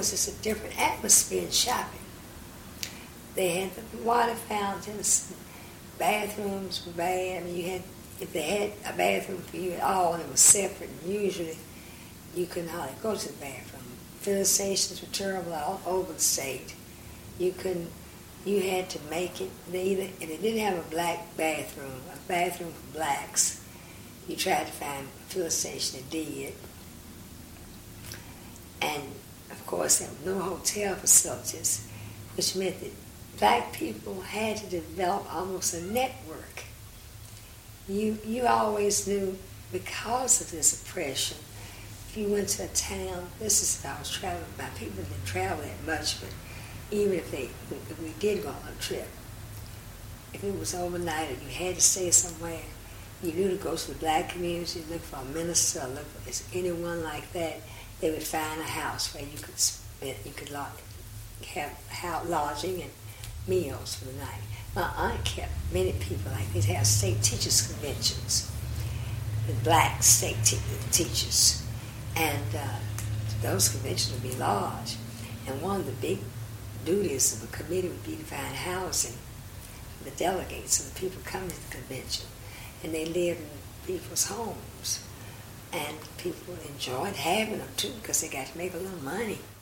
was just a different atmosphere in shopping. They had the water fountains, bathrooms were bad. I mean, if they had a bathroom for you at all, it was separate. Usually, you couldn't hardly go to the bathroom. Filling stations were terrible all over the state. You had to make it. If they didn't have a black bathroom, a bathroom for blacks, you tried to find a filling station that did. And, of course, there were no hotel facilities, which meant that black people had to develop almost a network. You always knew, because of this oppression, if you went to a town, this is if I was traveling, my people didn't travel that much, but even if we did go on a trip, if it was overnight or you had to stay somewhere, you knew to go to the black community, look for a minister, or look for anyone like that. They would find a house where you could have lodging and meals for the night. My aunt kept many people like they'd have state teachers conventions, the black state teachers, and those conventions would be large. And one of the big duties of the committee would be to find housing for the delegates and the people coming to the convention. And they lived in people's homes. And people enjoyed having them too because they got to make a little money.